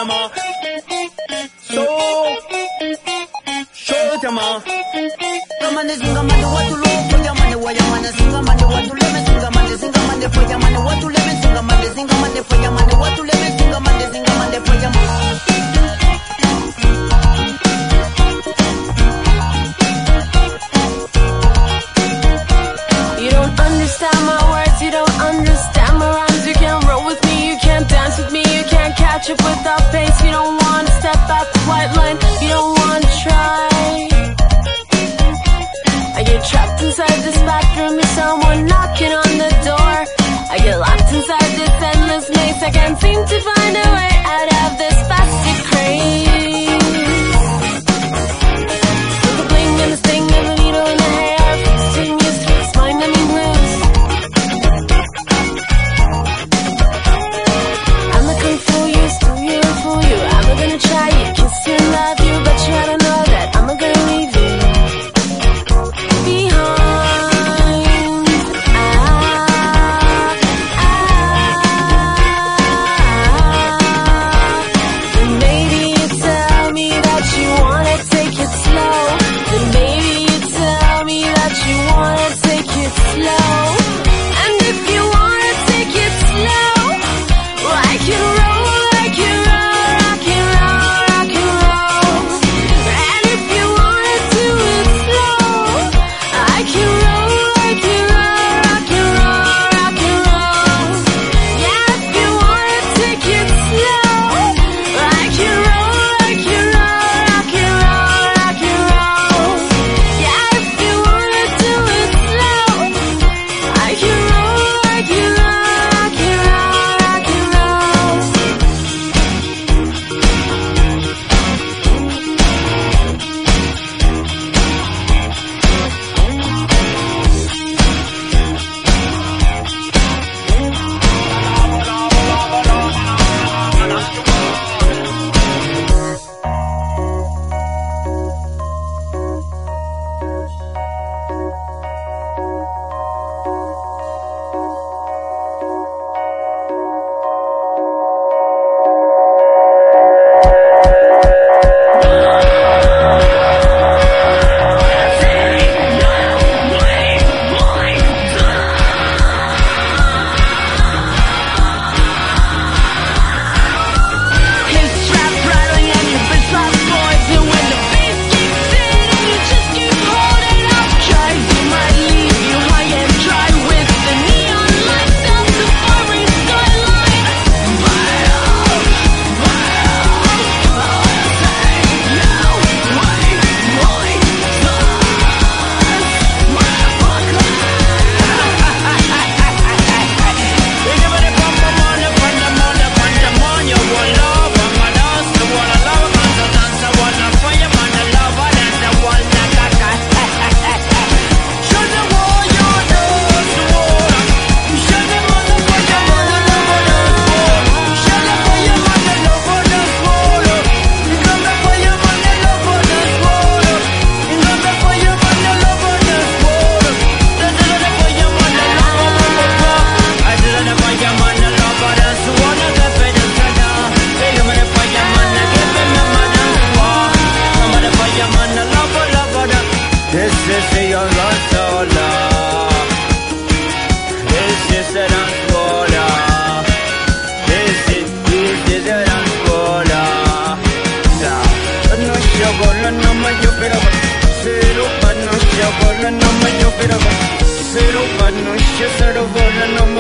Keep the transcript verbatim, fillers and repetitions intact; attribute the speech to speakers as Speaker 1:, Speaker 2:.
Speaker 1: llama. So, show llama. Gamane singa mande watulo, foya mande waya mande singa mande watule me singa mande singa mande foya mande watule me singa mande singa mande foya mande watule me singa mande singa mande foya mande.
Speaker 2: You don't understand my words, you don't understand my rhymes. You can't roll with me, you can't dance with me, you can't catch up with our pace. You don't wanna step out the white line, you don't wanna try. I get trapped inside this bathroom, there's someone knocking on the door. I get locked inside this endless maze, I can't seem to find a way out of this plastic craze. With the bling and the sting and the needle in the hair, fixing your sweet spine and me blues. I'm not gonna fool you, steal you and fool you. I'm not gonna try you, kiss you and love you, but you gotta know that I'm not gonna leave you behind.
Speaker 1: Zero, but no shit, zero, but no